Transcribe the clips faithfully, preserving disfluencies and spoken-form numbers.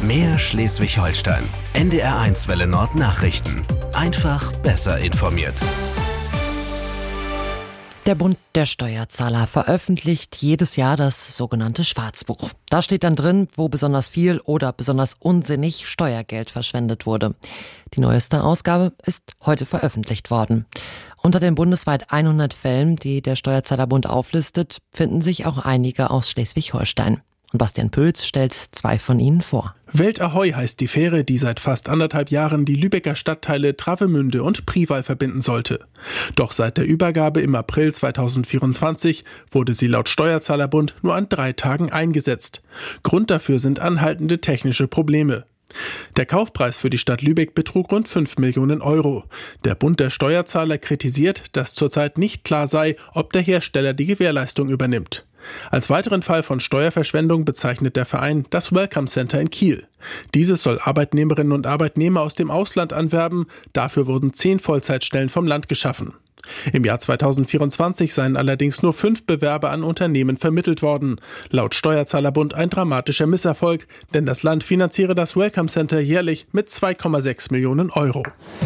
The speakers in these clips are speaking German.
Mehr Schleswig-Holstein. N D R eins Welle Nord Nachrichten. Einfach besser informiert. Der Bund der Steuerzahler veröffentlicht jedes Jahr das sogenannte Schwarzbuch. Da steht dann drin, wo besonders viel oder besonders unsinnig Steuergeld verschwendet wurde. Die neueste Ausgabe ist heute veröffentlicht worden. Unter den bundesweit hundert Fällen, die der Steuerzahlerbund auflistet, finden sich auch einige aus Schleswig-Holstein. Und Bastian Pölz stellt zwei von ihnen vor. Welt Ahoi heißt die Fähre, die seit fast anderthalb Jahren die Lübecker Stadtteile Travemünde und Priwall verbinden sollte. Doch seit der Übergabe im April zweitausendvierundzwanzig wurde sie laut Steuerzahlerbund nur an drei Tagen eingesetzt. Grund dafür sind anhaltende technische Probleme. Der Kaufpreis für die Stadt Lübeck betrug rund fünf Millionen Euro. Der Bund der Steuerzahler kritisiert, dass zurzeit nicht klar sei, ob der Hersteller die Gewährleistung übernimmt. Als weiteren Fall von Steuerverschwendung bezeichnet der Verein das Welcome Center in Kiel. Dieses soll Arbeitnehmerinnen und Arbeitnehmer aus dem Ausland anwerben. Dafür wurden zehn Vollzeitstellen vom Land geschaffen. Im Jahr zweitausendvierundzwanzig seien allerdings nur fünf Bewerber an Unternehmen vermittelt worden. Laut Steuerzahlerbund ein dramatischer Misserfolg, denn das Land finanziere das Welcome Center jährlich mit zwei Komma sechs Millionen Euro.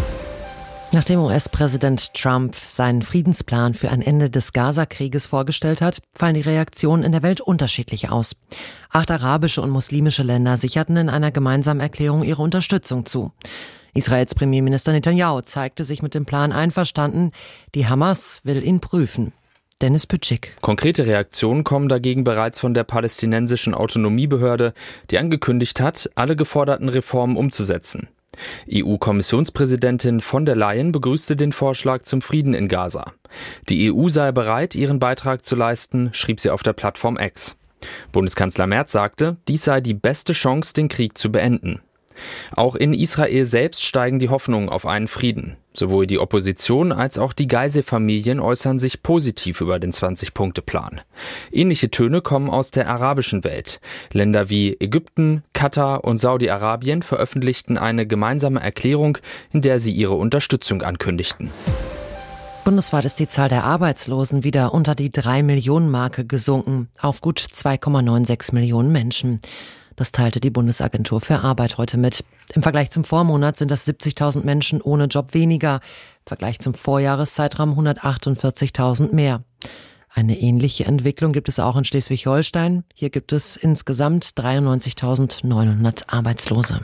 Nachdem U S-Präsident Trump seinen Friedensplan für ein Ende des Gaza-Krieges vorgestellt hat, fallen die Reaktionen in der Welt unterschiedlich aus. Acht arabische und muslimische Länder sicherten in einer gemeinsamen Erklärung ihre Unterstützung zu. Israels Premierminister Netanyahu zeigte sich mit dem Plan einverstanden. Die Hamas will ihn prüfen. Dennis Pütschik. Konkrete Reaktionen kommen dagegen bereits von der palästinensischen Autonomiebehörde, die angekündigt hat, alle geforderten Reformen umzusetzen. E U-Kommissionspräsidentin von der Leyen begrüßte den Vorschlag zum Frieden in Gaza. Die E U sei bereit, ihren Beitrag zu leisten, schrieb sie auf der Plattform X. Bundeskanzler Merz sagte, dies sei die beste Chance, den Krieg zu beenden. Auch in Israel selbst steigen die Hoffnungen auf einen Frieden. Sowohl die Opposition als auch die Geiselfamilien äußern sich positiv über den zwanzig-Punkte-Plan. Ähnliche Töne kommen aus der arabischen Welt. Länder wie Ägypten, Katar und Saudi-Arabien veröffentlichten eine gemeinsame Erklärung, in der sie ihre Unterstützung ankündigten. Bundesweit ist die Zahl der Arbeitslosen wieder unter die drei Millionen Marke gesunken, auf gut zwei Komma sechsundneunzig Millionen Menschen. Das teilte die Bundesagentur für Arbeit heute mit. Im Vergleich zum Vormonat sind das siebzigtausend Menschen ohne Job weniger. Im Vergleich zum Vorjahreszeitraum hundertachtundvierzigtausend mehr. Eine ähnliche Entwicklung gibt es auch in Schleswig-Holstein. Hier gibt es insgesamt dreiundneunzigtausendneunhundert Arbeitslose.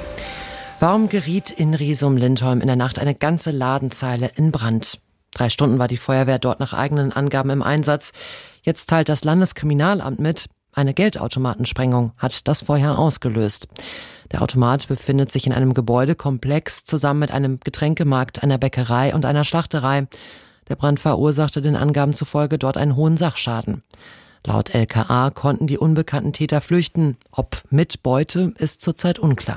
Warum geriet in Riesum-Lindholm in der Nacht eine ganze Ladenzeile in Brand? Drei Stunden war die Feuerwehr dort nach eigenen Angaben im Einsatz. Jetzt teilt das Landeskriminalamt mit, eine Geldautomatensprengung hat das Feuer ausgelöst. Der Automat befindet sich in einem Gebäudekomplex zusammen mit einem Getränkemarkt, einer Bäckerei und einer Schlachterei. Der Brand verursachte den Angaben zufolge dort einen hohen Sachschaden. Laut L K A konnten die unbekannten Täter flüchten. Ob mit Beute, ist zurzeit unklar.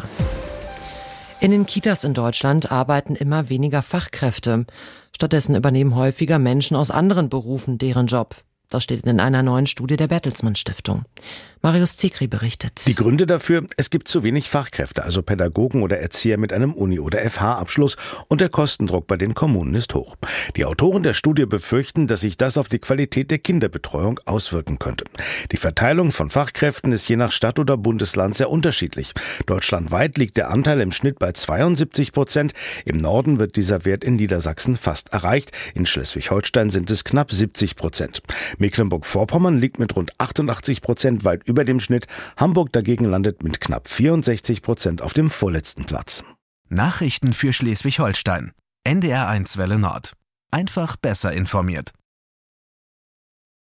In den Kitas in Deutschland arbeiten immer weniger Fachkräfte. Stattdessen übernehmen häufiger Menschen aus anderen Berufen deren Job. Das steht in einer neuen Studie der Bertelsmann Stiftung. Marius Zekri berichtet. Die Gründe dafür: Es gibt zu wenig Fachkräfte, also Pädagogen oder Erzieher mit einem Uni- oder F H-Abschluss, und der Kostendruck bei den Kommunen ist hoch. Die Autoren der Studie befürchten, dass sich das auf die Qualität der Kinderbetreuung auswirken könnte. Die Verteilung von Fachkräften ist je nach Stadt oder Bundesland sehr unterschiedlich. Deutschlandweit liegt der Anteil im Schnitt bei zweiundsiebzig Prozent. Im Norden wird dieser Wert in Niedersachsen fast erreicht. In Schleswig-Holstein sind es knapp siebzig Prozent. Mecklenburg-Vorpommern liegt mit rund achtundachtzig Prozent weit über dem Schnitt. Hamburg dagegen landet mit knapp vierundsechzig Prozent auf dem vorletzten Platz. Nachrichten für Schleswig-Holstein. N D R eins Welle Nord. Einfach besser informiert.